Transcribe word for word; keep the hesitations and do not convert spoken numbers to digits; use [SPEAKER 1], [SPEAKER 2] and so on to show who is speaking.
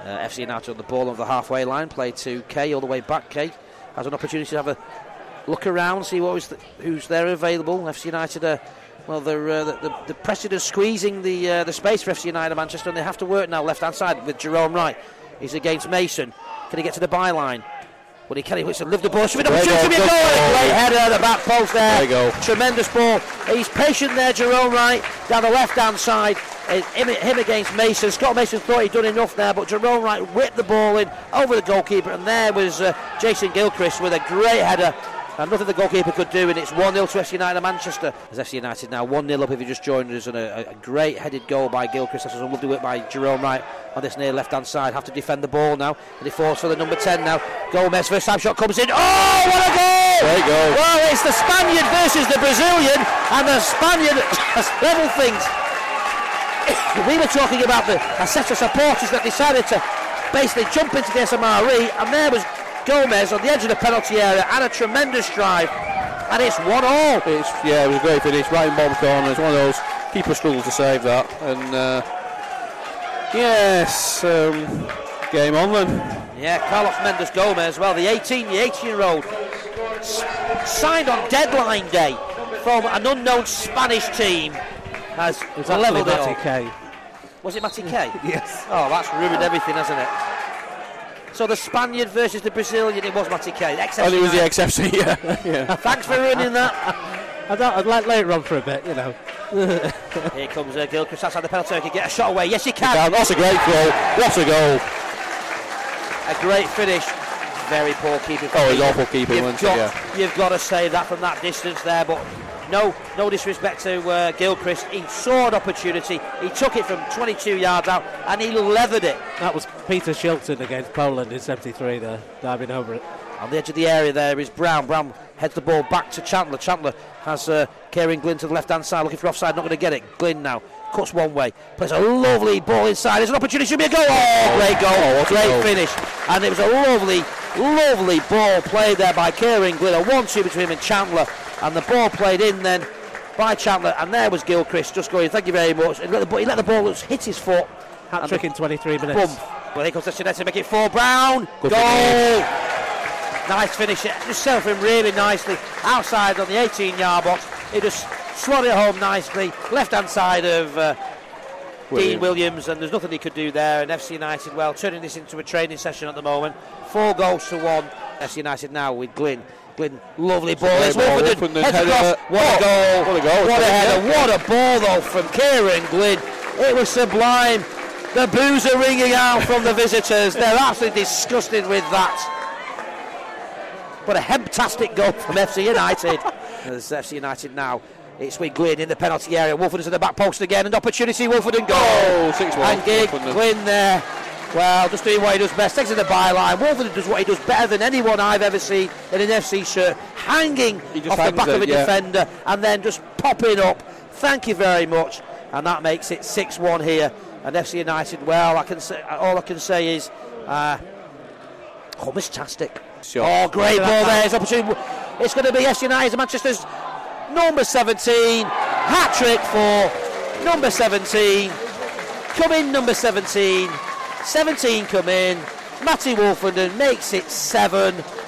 [SPEAKER 1] Uh, F C United on the ball of the halfway line, play to Kay all the way back. Kay has an opportunity to have a look around, see what is the, who's there available. F C United are, well, they're, uh, the, the, the Preston are squeezing the uh, the space for F C United Manchester, and they have to work now left hand side with Jerome Wright. He's against Mason. Can he get to the byline? Well, he can. He wants to lift the ball. Should be an opportunity to be a goal. Great header at the back post there.
[SPEAKER 2] There you go.
[SPEAKER 1] Tremendous ball. He's patient there, Jerome Wright, down the left-hand side. Him, him against Mason. Scott Mason thought he'd done enough there, but Jerome Wright whipped the ball in over the goalkeeper, and there was uh, Jason Gilchrist with a great header. And nothing the goalkeeper could do, and it's one nil to F C United Manchester. As F C United now one nil up if you just joined us, and a, a great headed goal by Gilchrist. That's a lovely work by Jerome Wright on this near left hand side. Have to defend the ball now, and he falls for the number ten now. Gomez, first time shot comes in. Oh, what a goal!
[SPEAKER 2] There you go.
[SPEAKER 1] Well, it's the Spaniard versus the Brazilian, and the Spaniard has leveled things. We were talking about the a set of supporters that decided to basically jump into the S M R E, and there was Gomez on the edge of the penalty area and a tremendous drive, and it's one all.
[SPEAKER 2] It's, yeah, it was a great finish, right in bottom corner. It's one of those, keeper struggles to save that, and uh, yes, um, game on then.
[SPEAKER 1] Yeah, Carlos Mendes Gomez, well, the eighteen, the eighteen-year-old, s- signed on deadline day from an unknown Spanish team, has
[SPEAKER 3] It's
[SPEAKER 1] levelled it
[SPEAKER 3] Matty
[SPEAKER 1] up.
[SPEAKER 3] Kay.
[SPEAKER 1] Was it Matty Kay?
[SPEAKER 3] Yes.
[SPEAKER 1] Oh, that's ruined everything, hasn't it? So the Spaniard versus the Brazilian, it was Matty Kay.
[SPEAKER 2] And it was the X F C, yeah. yeah.
[SPEAKER 1] Thanks for ruining that.
[SPEAKER 3] I thought I'd let later on for a bit, you know.
[SPEAKER 1] Here comes uh, Gilchrist outside the penalty. He can get a shot away. Yes, he can.
[SPEAKER 2] Yeah, that's a great goal. What a goal.
[SPEAKER 1] A great finish. Very poor keeping.
[SPEAKER 2] Oh, he's awful keeping,
[SPEAKER 1] You've
[SPEAKER 2] wasn't
[SPEAKER 1] got,
[SPEAKER 2] he? Yeah.
[SPEAKER 1] You've got to save that from that distance there, but no no disrespect to uh, Gilchrist. He saw an opportunity. He took it from twenty-two yards out and he levered it.
[SPEAKER 3] That was Peter Shilton against Poland in seventy-three there, diving over it.
[SPEAKER 1] On the edge of the area there is Brown. Brown heads the ball back to Chandler. Chandler has uh, Kieran Glynn to the left-hand side, looking for offside, not going to get it. Glynn now cuts one way, plays a lovely ball inside. There's an opportunity, should be a goal. Oh, great goal,
[SPEAKER 2] oh,
[SPEAKER 1] great
[SPEAKER 2] goal.
[SPEAKER 1] finish. And it was a lovely, lovely ball played there by Kieran Glynn. A one two between him and Chandler, and the ball played in then by Chandler, and there was Gilchrist just going, thank you very much. He let the, he let the ball just hit his foot.
[SPEAKER 3] Hat trick in twenty-three minutes.
[SPEAKER 1] Boom. Well, here comes the Sinetti to make it four. Brown.
[SPEAKER 2] Good
[SPEAKER 1] goal.
[SPEAKER 2] finish.
[SPEAKER 1] Nice finish. Just set him really nicely outside on the eighteen-yard box. He just slotted it home nicely. Left-hand side of uh,
[SPEAKER 2] William.
[SPEAKER 1] Dean Williams, and there's nothing he could do there. And F C United, well, turning this into a training session at the moment. Four goals to one. F C United now with Glynn. Glynn, lovely ball. It's
[SPEAKER 2] ball,
[SPEAKER 1] Wolverton,
[SPEAKER 2] Wolverton,
[SPEAKER 1] heads
[SPEAKER 2] header.
[SPEAKER 1] across. What a
[SPEAKER 2] Oh,
[SPEAKER 1] goal!
[SPEAKER 2] what a goal.
[SPEAKER 1] What a header!
[SPEAKER 2] Yeah.
[SPEAKER 1] What a ball though from Kieran Glynn. It was sublime. The boos are ringing out from the visitors. They're absolutely disgusted with that. But a hemptastic goal from F C United. There's F C United now. It's with Glynn in the penalty area. Wolford's in the back post again. And opportunity, Wolford goal.
[SPEAKER 2] Oh, six one.
[SPEAKER 1] And Gig, Glynn there. Well, just doing what he does best. Takes it to the byline. Wolford does what he does better than anyone I've ever seen in an F C shirt. Hanging
[SPEAKER 2] He just
[SPEAKER 1] off the
[SPEAKER 2] hangs
[SPEAKER 1] back of a
[SPEAKER 2] it, yeah.
[SPEAKER 1] defender. And then just popping up. Thank you very much. And that makes it six one here. And F C United, well, I can say, all I can say is, uh, oh, fantastic.
[SPEAKER 2] Sure.
[SPEAKER 1] Oh, great ball there. It's opportunity. It's going to be F C United, Manchester's number seventeen. Hat trick for number seventeen. Come in, number seventeen. seventeen come in. Matty Wolfenden makes it seven.